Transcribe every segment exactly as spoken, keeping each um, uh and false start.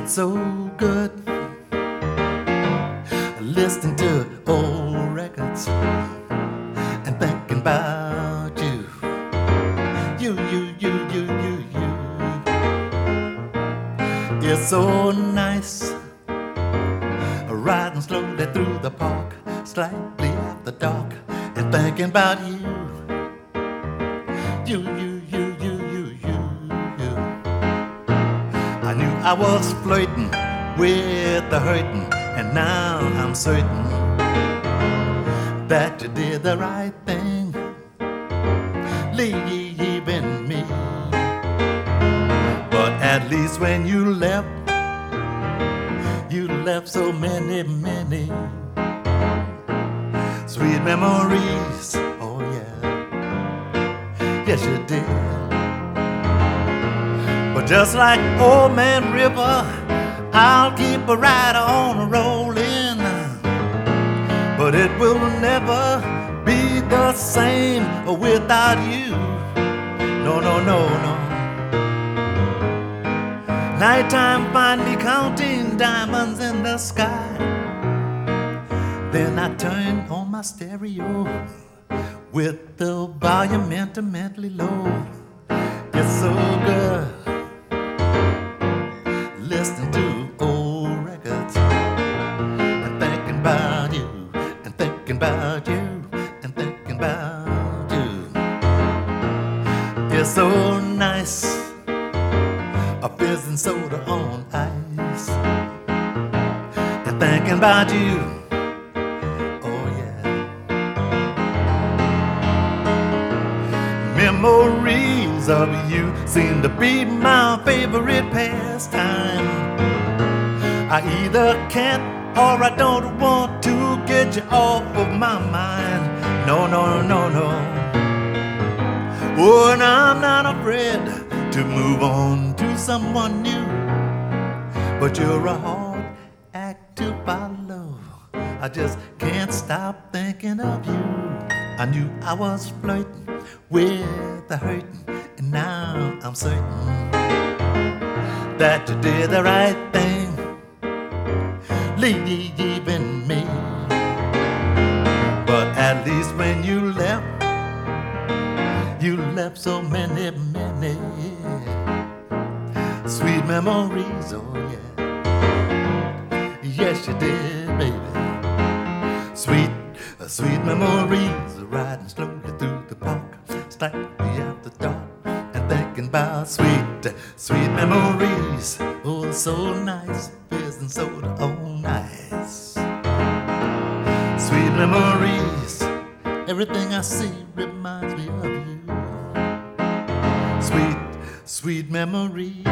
It's so good listening to old records and thinking about you. You, you, you, you, you, you. It's so nice riding slowly through the park, slightly after dark, and thinking about you. You, you, you, you, you, you, you. I knew I was flirting with the hurting, and now I'm certain that you did the right thing, leaving me. But at least when you left, you left so many, many sweet memories. Oh yeah, yes you did. But just like Old Man River, I'll keep a ride on rolling, but it will never be the same without you. No, no, no, no. Nighttime finally counting diamonds in the sky. Then I turn on my stereo with the volume intimately low. It's so good listening to old records and thinking about you, and thinking about you, and thinking about you. It's so nice, a fizz and soda on ice, and thinking about you. Oh yeah. Memories of you seem to be my favorite pastime. I either can't or I don't want to get you off of my mind. No, no, no, no. Oh, and I'm not afraid to move on to someone new, but you're a hard act to follow. I just can't stop thinking of you. I knew I was flirting with the hurting, and now I'm certain that you did the right thing, leaving me. But at least when you left, you left so many, many sweet memories. Oh yeah, yes you did, baby. Sweet, uh, sweet memories, riding slowly through the park, slightly after dark, and thinking about sweet, sweet memories. Oh, so nice, fizz and soda, oh nice. Sweet memories, everything I see reminds me of you. Sweet, sweet memories.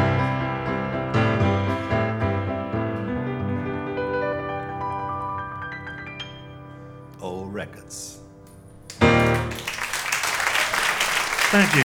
Old records. Thank you.